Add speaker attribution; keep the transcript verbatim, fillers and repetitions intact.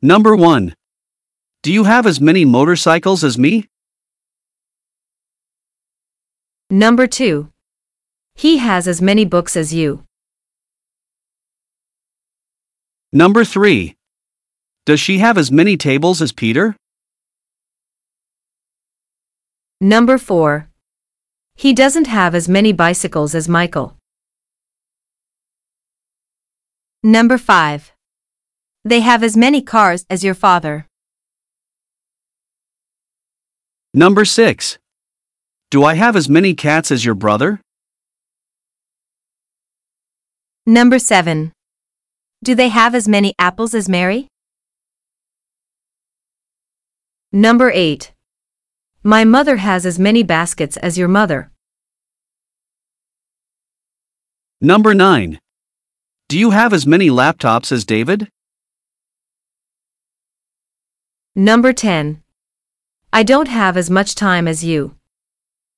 Speaker 1: Number one. Do you have as many motorcycles as me?
Speaker 2: Number two. He has as many books as you.
Speaker 1: Number three. Does she have as many tables as Peter?
Speaker 2: Number four. He doesn't have as many bicycles as Michael. Number five. They have as many cars as your father.
Speaker 1: Number six. Do I have as many cats as your brother?
Speaker 2: Number seven. Do they have as many apples as Mary? Number eight. My mother has as many baskets as your mother.
Speaker 1: Number nine. Do you have as many laptops as David?
Speaker 2: Number ten. I don't have as much time as you.